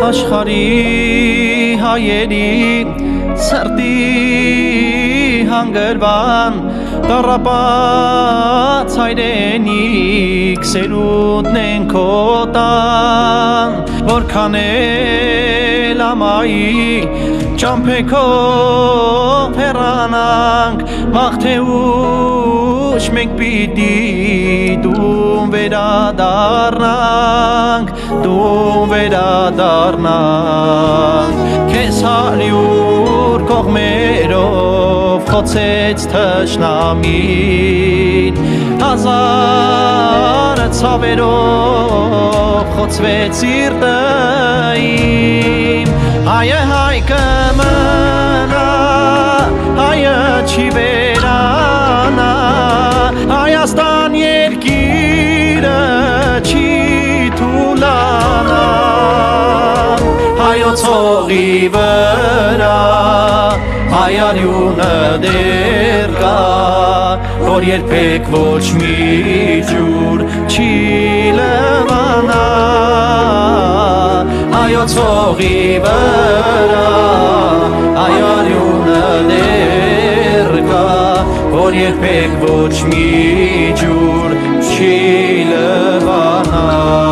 Աշխարհի հայերի սրտի հանգրվան տառապած հայրենիք սերունդն են քո տան որքան էլ ամայի ճամփեքով հեռանանք վաղ թե ուշ մենք պիտի դու վերադառնանք քեզ հարյուր կողմերով խոցեց թշնամին հազար ցավերով խոցվեց սիրտը իմ հայը հայ կմնա հայը չի վերանա Հայաստան երկիրը չի թուլանա հայոց հողի վրա հայարյունը դեռ կա որ երբեք ոչ մի ջուր չի լվանա հայոց հողի վրա հայարյունը դեռ կա որ երբեք ոչ մի ջուր չի լվանա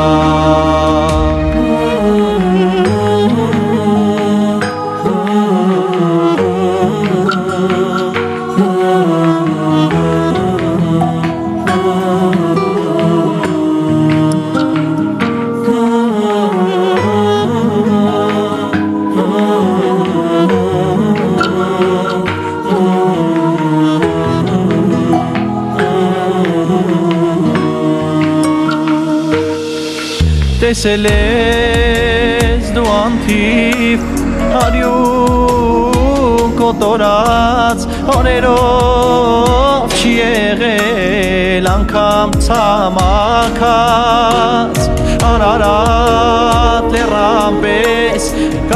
Տեսել ես դու անթիվ հարյուն կոտորած օրերով չի եղել անգամ ցամաքած Արարատ լեռան պես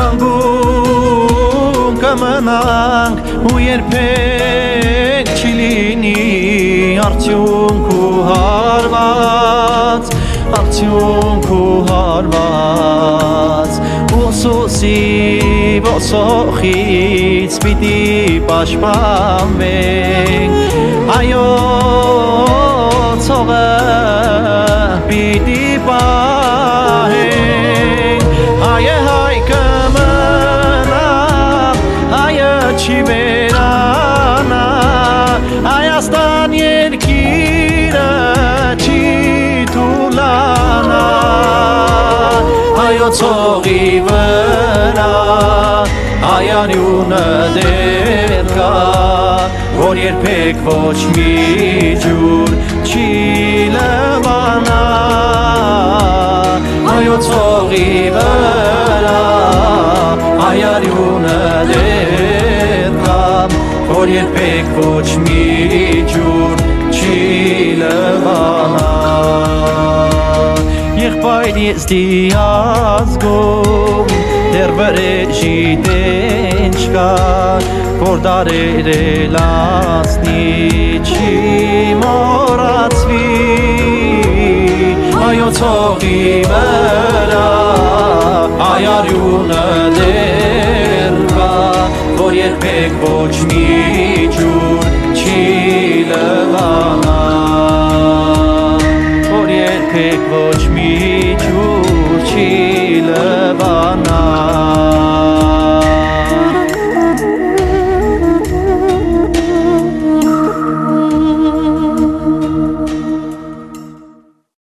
կանգուն կմնանք ու երբեք չի լինի արդյունք ու հարված արդյունք ու հարված ուսուսի ոսոխից պիտի պաշտպանվենք հայոց հողը պիտի պահենք հայը հայ կմնա հայը չի վերանա Հայաստան երկիրը չի հայոց հողի վրա հայարյունը դեռ կա որ երբեք ոչ մի ջուր չի լվանա հայոց հողի վրա հայարյունը դեռ կա որ երբեք ոչ մի ջուր չի լվանա Եղբայր ես դիազգում դեռ վրեժի դեն չկա որ դարեր էլ անցնի չի մոռացվի հայոց հողի վրա հայարյունը դեռ կա որ երբեք ոչ մի ջուր չի լվանա որ երբեք ոչ մի ջուր չի լվանա